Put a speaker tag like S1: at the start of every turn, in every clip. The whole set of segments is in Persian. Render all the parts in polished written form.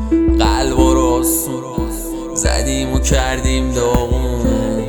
S1: قلب و راستون زدیم و کردیم داغون،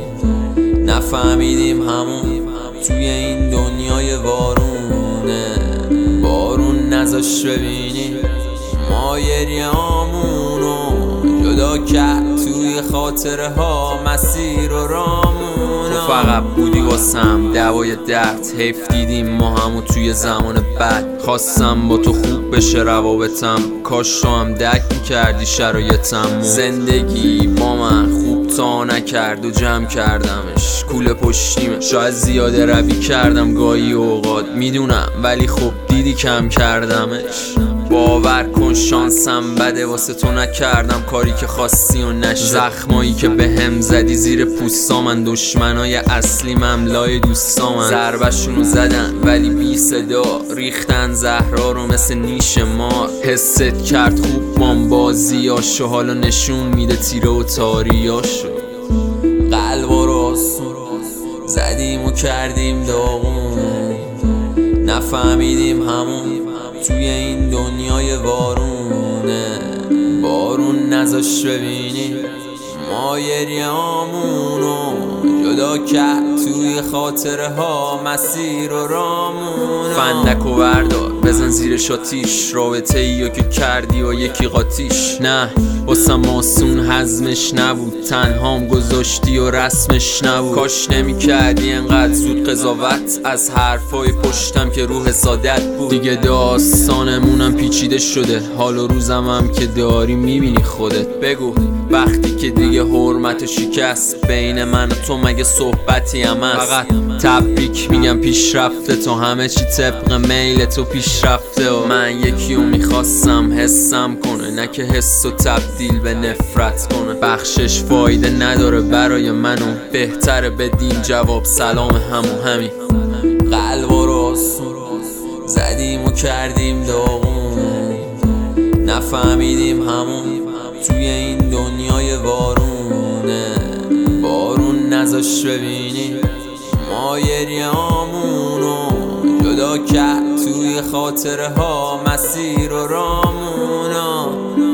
S1: نفهمیدیم همون توی این دنیای بارونه. بارون نذاش ببینی ما گریه‌هامونو، جدا کرد توی خاطره ها مسیر و رامونو. تو فقط بودی واسم دوای درد، حیف دیدیم ما همو توی زمان بد. خواستم با تو خوب بشه روابطم، کاش تو هم درک میکردی شرایطم. زندگی با من خوب تا نکرد و جمع کردمش کوله پشتیمه. شاید زیاده روی کردم گاهی اوقات میدونم، ولی خب دیدی کم کردمش. باور کن شانسم بده، واسه تو نکردم کاری که خواستی و نشد. زخمایی که به هم زدی زیر پوستامن، دشمنای اصلی مملای دوستامن. ضربشونو زدن ولی بی صدا، ریختن زهرا رو مثل نیش مار. حست کرد خوب بام بازیاشو، حالا نشون میده تیره و تاریاشو. قلب و راستون زدیم و کردیم داغون، نفهمیدیم همون توی این دنیای بارونه. بارون نذاش ببینی ما گریه‌هامونو، جدا کرد توی خاطره ها مسیر و رامونو. فندک و بردار بزن زیرش آتیش، رابطه ایو که کردی و یکی قاطیش. نه واسم آسون هضمش نبود، تنهام گذاشتی و رسمش نبود. کاش نمی کردی انقدر زود قضاوت از حرفای پشتم که روح سادت بود. دیگه داستانمونم پیچیده شده، حال و روزم هم که داری میبینی خودت. بگو وقتی که دیگه حرمت شکست بین من و تو مگه صحبتی هم هست؟ فقط تبریک میگم پیشرفته تو، همه چی طبق میل تو پیشرفته. و من یکیو میخواستم حسم کنه، نه که حس و تبدیل به نفرت کنه. بخشش فایده نداره برای منو، بهتره بدیم جواب سلام همین. قلب و راستون زدیم و کردیم داغون، نفهمیدیم همون توی این دنیای بارونه. بارون نذاش ببینی ما گریه‌هامونو، جدا کرد توی خاطره ها مسیر و رامونو.